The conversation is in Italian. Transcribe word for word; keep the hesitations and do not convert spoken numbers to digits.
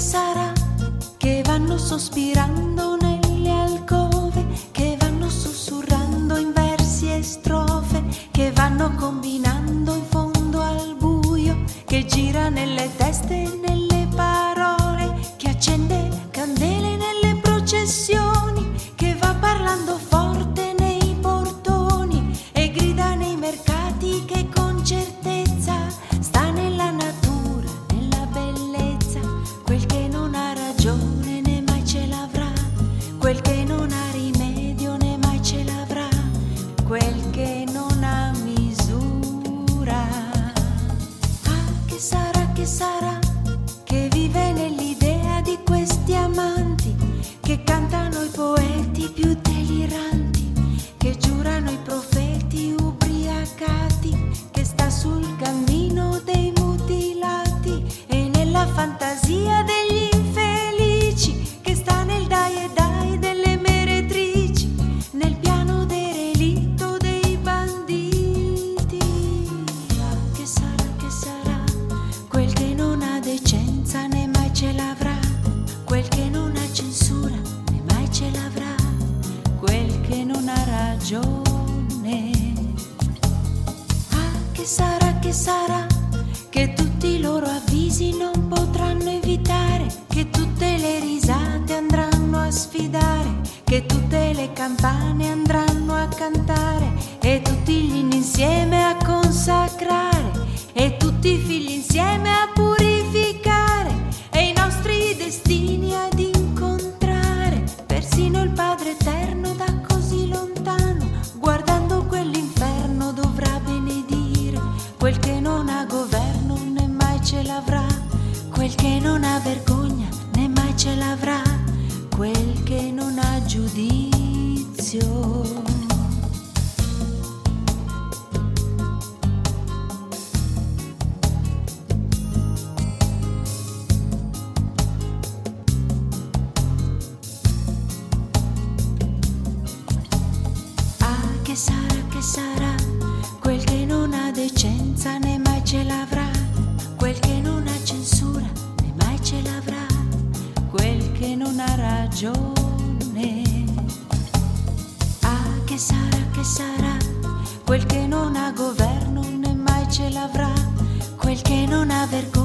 sarà, che vanno sospirando nelle alcove, che vanno sussurrando in versi e strofe, che vanno combinando in fondo al buio, che gira nelle teste e nelle parole, che accende candele nelle processioni, che va parlando forte nei portoni e grida nei mercati, che con certezza sta nella natura, nella bellezza, quel che non ha ragione né mai ce l'avrà, quel che non ha rimedio né mai ce l'avrà, quel che non ha misura. Ah, che sarà, che sarà, che vive nell'idea di questi amanti, che cantano i poeti più deliranti, che giurano i profeti ubriacati, che sta sul cammino dei mutilati e nella fantasia degli infelici, che sta nel dai e dai delle meretrici, nel piano derelitto dei banditi. Ah, che sarà, che sarà, quel che non ha decenza né mai ce l'avrà, quel che non ha censura né mai ce l'avrà, quel che non ha ragione. Ah, che sarà, che sarà, che tutti i loro avvisi non potranno evitare, che tutte le risate andranno a sfidare, che tutte le campane andranno a cantare e tutti gli inni insieme a consacrare e tutti i figli insieme a purificare e i nostri destini ad incontrare. Persino il Padre Eterno da così lontano, guardando quell'inferno, dovrà benedire quel che non ha governo né mai ce l'avrà, quel che non ha vergogna né mai ce l'avrà, quel che non ha giudizio. Che sarà, che sarà, quel che non ha decenza né mai ce l'avrà, quel che non ha censura né mai ce l'avrà, quel che non ha ragione. Ah, che sarà, che sarà, quel che non ha governo né mai ce l'avrà, quel che non ha vergogna